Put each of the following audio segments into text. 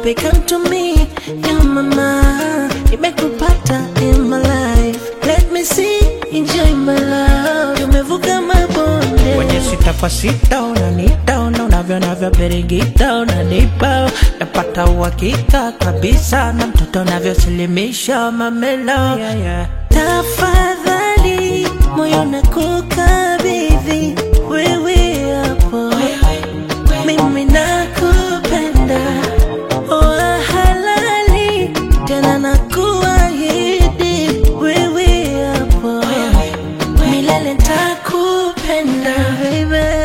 baby come to me, you're mama. Nimekupata in my life, let me see, enjoy my love. Tumevuka mabonde kwenye sita kwa sita, unanita unavyo birigita, unanipa napata uhakika kabisa, na mtoto unavyosilimisha mamelo, yeah, yeah. Tafadhali moyo nakukabidhi wewe hapo, mimi nakupenda, oh halali tena nakuahidi wewe hapo, milele nitakupenda baby.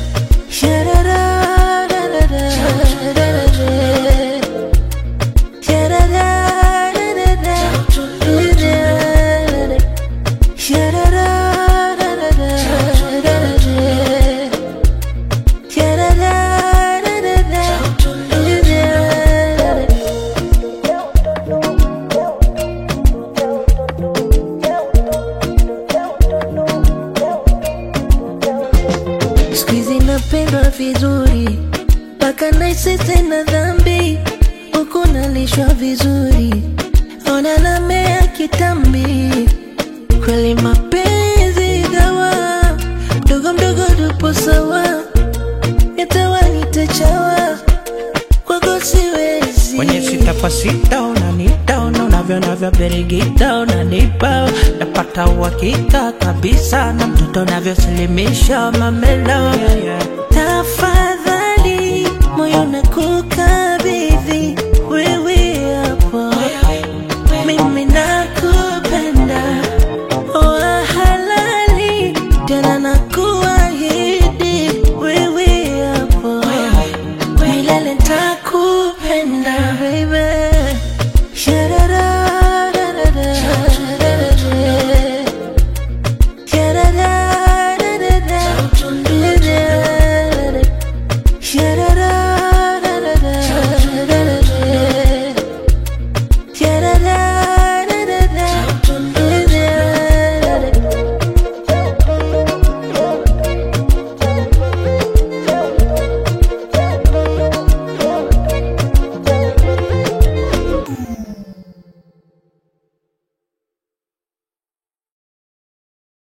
Squeezy napendwa vizuri, paka naisi tena dhambi, huku nalishwa vizuri, ona namea kitambi. Kweli mapenzi dawa, mdogo mdogo tupo sawa, nitawa nitachawa, kwako siwezi. Kwenye sita kwa sita, unanita unavyo birigita, unanipa napata uhakika kabisa, na mtoto unavyosilimisha mamelo, yeah, yeah.